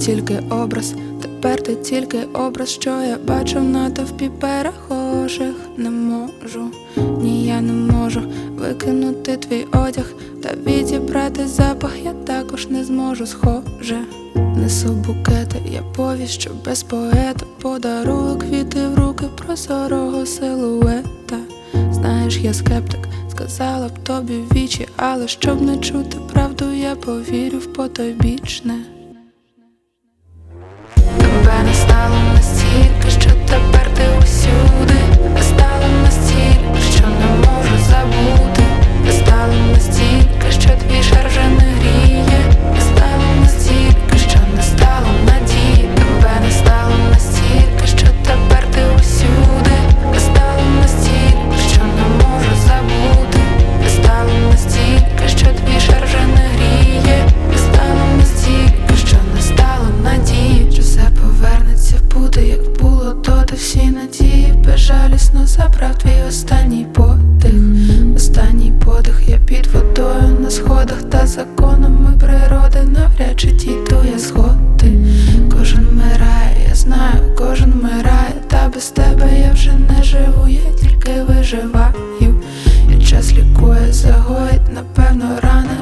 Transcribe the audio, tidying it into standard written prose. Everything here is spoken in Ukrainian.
тільки образ, тепер ти тільки образ, що я бачу в натовпі перехожих. Не можу, ні, я не можу викинути твій одяг та відібрати запах, я також не зможу. Схоже, несу букети, я повість, що без поета подарую квіти в руки прозорого силуета. Знаєш, я скептик, сказала б тобі в вічі, але щоб не чути правду, я повірю в потойбічне. Тебе не стало настільки, що тепер ти усюди. Не стало настільки, що не можу забути. Не стало настільки, що твій шар вже не гріє. Не стало настільки, що не стало надії. Тебе не стало настільки, що тепер ти усюди. Не стало настільки, що не можу забути. Не стало настільки, що твій шар вже не гріє. Не стало настільки, що не стало надії. Що все повернеться, буде як було доти. Всі надії безжалісно забрав твій останній подих. Останній подих, я під водою на сходах, та законами природи навряд чи дійду я сходи. Кожен вмирає, я знаю, кожен вмирає, та без тебе я вже не живу, я тільки виживаю. І час лікує, загоїть, напевно, рани,